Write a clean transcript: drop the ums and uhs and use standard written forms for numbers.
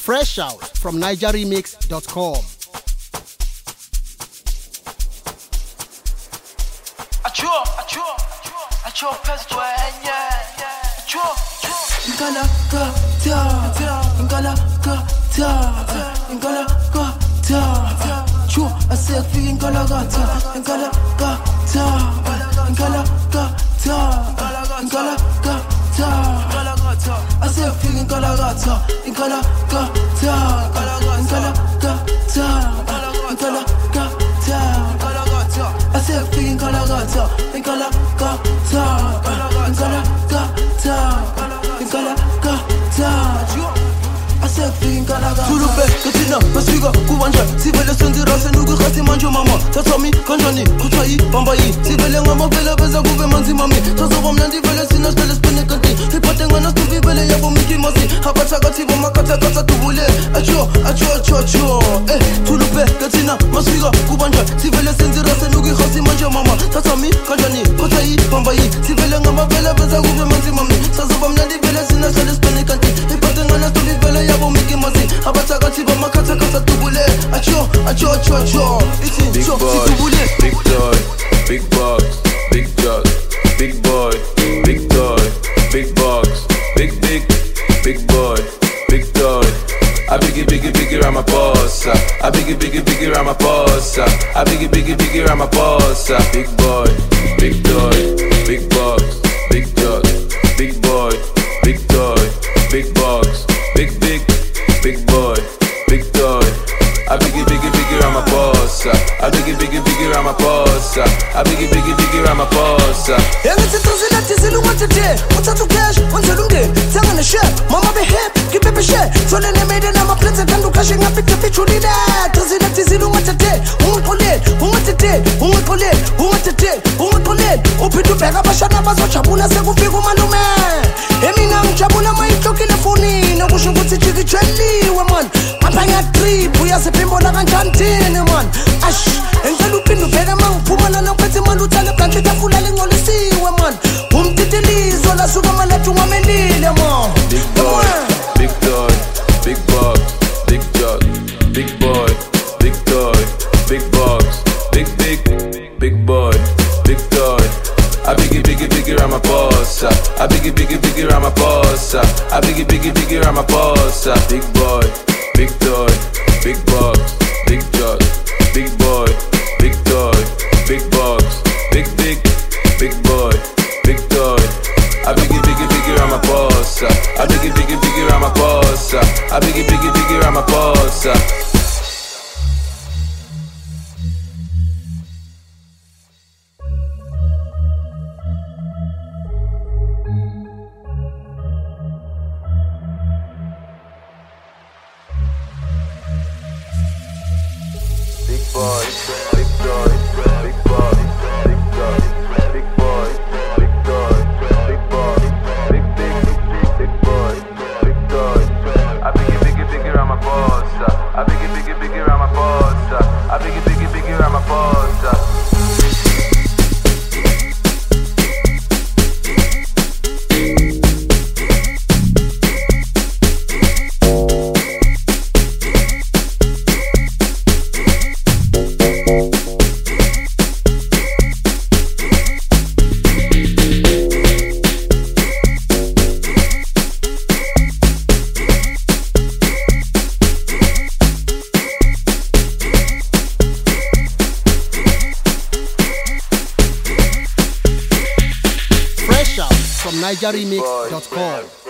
Fresh out from NigerRemix.com. Tulube, Katina, Masfiga, Kubanja, Sivele Sandira, Senugu, Khasimanjo Mama, Tatami, Kanjani, Kuchai, Bambai, Sivele Ngama, Bela Beza, Gube Manzi Mami, Tasobam Nandi, Vele Sinas, Vele Spenekanti, Hipatengana, Stuvi, Vele Yabo Miki Masi, Habachagati, Makata, Kata, Tubule, Acho, Tulube, Katina, Masfiga, Kubanja, Sivele Sandira, Senugu, Khasimanjo Mama, Tatami, Kanjani, Kuchai, Bambai, Sivele Ngama, Bela Beza, Gube Manzi Mami, Tasobam Nandi, Vele Sinas, Vele Spenekanti, Hipatengana, Stuvi, Vele Yabo Miki Masi, Habachagati, Makata, Kata, Tubule, Acho, Big boy, big toy, big box, big jug, big boy, big toy, big box, big boy, big toy. I biggie Ramaphosa. I biggie Ramaphosa. I biggie Ramaphosa. Big boy, big toy, big box, big jug, big boy, big toy, big box, big boy, big toy. I biggie Ramaphosa. I biggie Ramaphosa. I biggie Ramaphosa. Yangithi tuzilati silungathete uthatha cash unzelunge thenga ne share mama be hip give me share thole ne made nama plate kandu kashe ngapite pichulile tuzilati silungathete ungixolele uphinda ubheka abashana bazojabula sekufika umalume emina ngijabula mayihlokile fonini kusho ukuthi jikijeliwe man mabhanga trip uyasepimbola kanjani thina man ash engicela uphinda ubheka mangiphumana nophethe imali uthale blanche tafula lingolisiwe man umtitilizo lasuka malethu ngamelile man. Big boy, big toy, big box, big jug, big boy, big toy, big box, big boy, big toy. I biggie Ramaphosa. I biggie Ramaphosa. I biggie Ramaphosa. Big boy, big toy, big box, big jug, big boy, big toy, big box, big boy, big toy. I biggie Ramaphosa. I biggie Ramaphosa. I biggie Ramaphosa. Big boy, big toy, big boy, big toy, big boy, big toy, big boy, big boy, big toy. I biggie Ramaphosa. I biggie Ramaphosa. I biggie Ramaphosa. From NigerRemix.com.